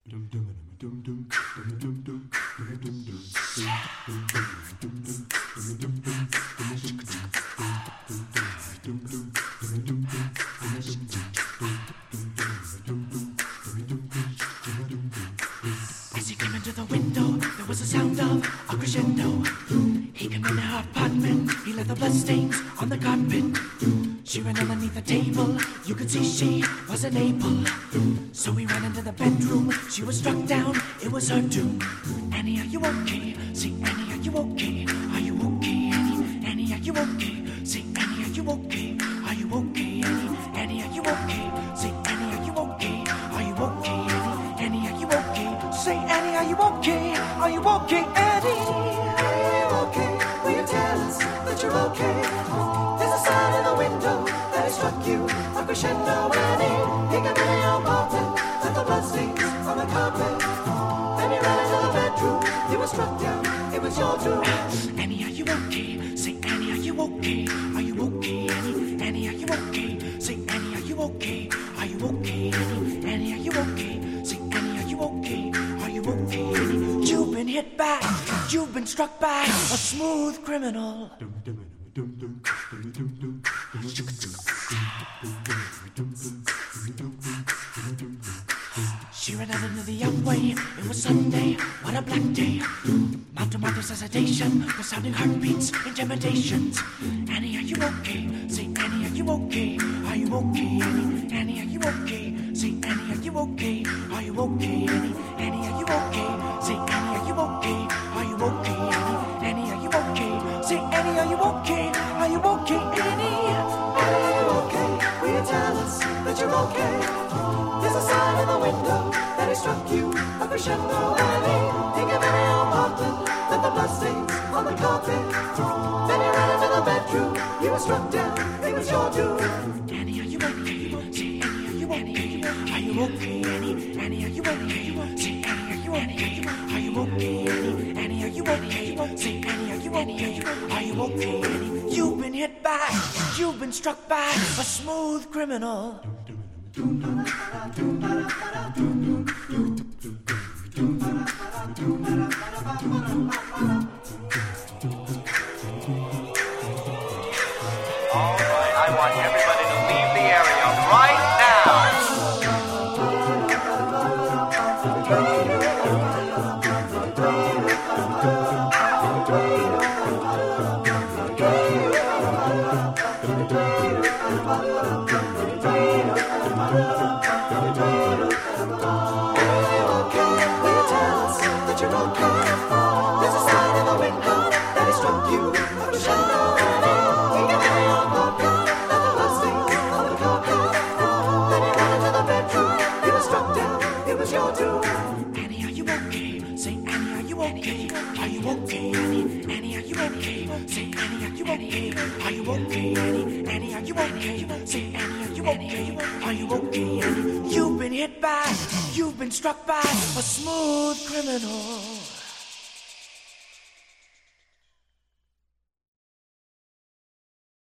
As he came into the window, there was a sound of a crescendo. He came in her apartment, he left the bloodstains on the carpet. She ran underneath the table, you could see she wasn't able. So he ran into the bedroom, she was struck down, it was her doom. Annie, are you okay? Say, Annie, are you okay? Are you okay, Annie? Annie, are you okay? Say, Annie, are you okay? Are you okay, Annie? Annie, are you okay? Say, Annie, are you okay? Are you okay, Annie? Annie, are you okay? Say, Annie, are you okay? Are you okay, Annie? Are you okay? Will you tell us that you're okay? There's a sign in the window that it struck you a crescendo, Annie. He came in your apartment, left the bloodstains on the carpet. Then he ran into the bedroom, you were struck down, it was your doom. Annie, are you okay? Say, Annie, are you okay? Are you okay, Annie? Annie, are you okay? Say, Annie, are you okay? Are you okay, Annie? Annie, are you okay? Say, Annie, are you okay? Are you okay, Annie? You've been hit by, you've been struck by a smooth criminal. She ran out into the alleyway, it was Sunday, what a black day. Mouth to mouth resuscitation, the sounding heartbeats, intimidations. Annie, are you okay? Say, Annie, are you okay? Are you okay, Annie? Annie, are you okay? Say, Annie, are you okay? Are you okay, Annie? Annie, are you okay? Say, Annie, are you okay? Are you okay, Annie? Annie, are you okay? Say, Annie, are you okay? Are you okay, Annie? Are you okay? Will you tell us that you're okay? There's a sign in the window that it struck you a crescendo, Annie. He came in your apartment, left the bloodstains on the carpet. Then he ran into the bedroom, you were struck down, it was your doom. Annie, are you okay? Say, Annie, are you okay? Are you okay, Annie? Annie, are you okay? Say, Annie, are you okay? Are you okay, Annie? Annie, are you okay? Say, Annie, are you okay? Are you okay, Annie? You've been hit by, you've been struck by a smooth criminal. All right, I want everybody to leave the area right now. Annie, are you okay? Say, Annie, are you okay? Are you okay, Annie? Annie, are you okay? Say, Annie, are you okay? Are you okay, Annie? Annie, are you okay? Say, Annie, are you okay? Are you okay, Annie? You've been hit by, you've been struck by a smooth criminal.